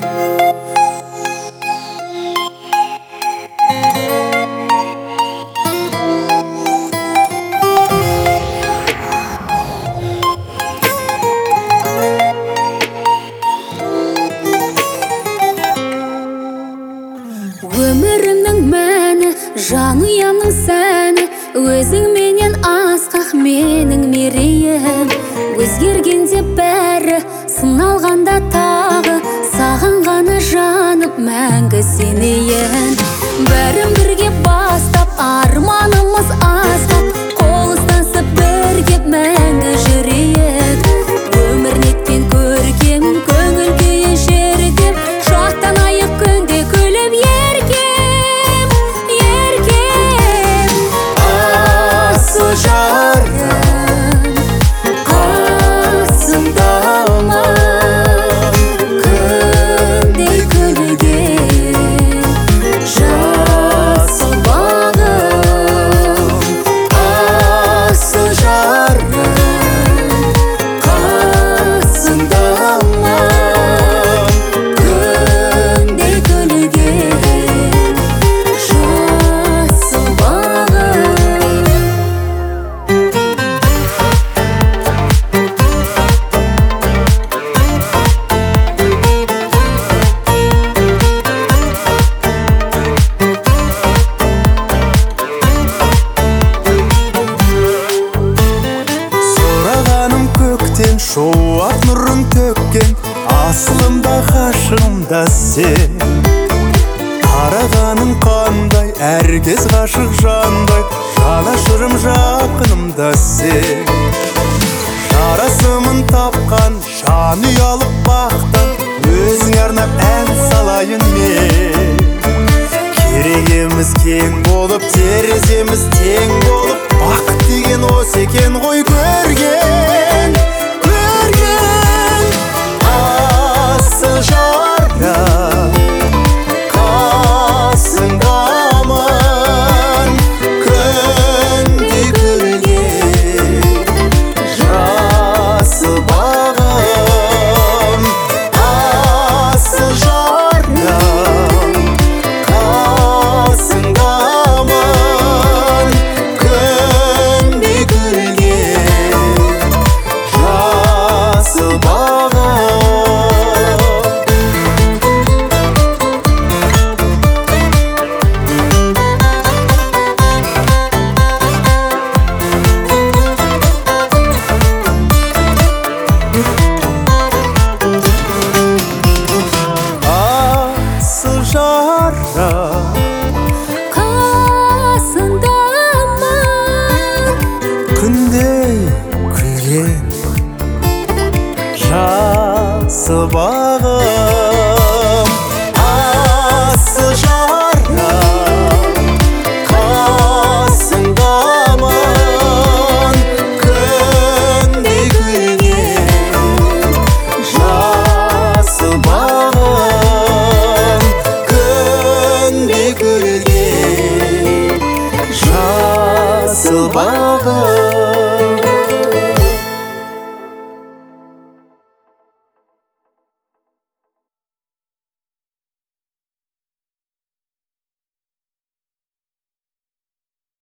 Өмірімнің мәні, жанұямның сәні, өзің менен асқақ менің мерейім. Өзгергенде бәрі, сыналғанда тағы, сағынғаны жаным мәңгі сенейін. Бәрін бірге бастап, арманымыз асқақ, қол ұстасып бірге мәңгі жүрейік. Өмір неткен көркем, көңіл күйі жерден, шаттанайық күнде күліп еркем, еркем. Асыл жарым, қасымдамын, Күндей күлген, жасыл бағым. асыл жарым, қасымдамын, Күндей күлген, жасыл бағым. сұрағаным көктен шуақ нұрын төккен, асылымда ғашығымда сен. Қарағаның қандай, әркез ғашық жандай, жанашырым жақынымда сен. Жарасымын тапқан, жан ұялып бақтан, өзіңе арнап ән салайын мен. Керегеміз кең болып, тереземіз тең болып, бақыт деген осы екен ғой көрген, көрген. Асыл жарым, қасыңдамын, күндей күлген, жасыл бағым. Асыл жарым, қасыңдамын, күндей күлген, жасыл бағым. Асыл жарым, Қасыңдамын, күндей күлген, жасыл бағым.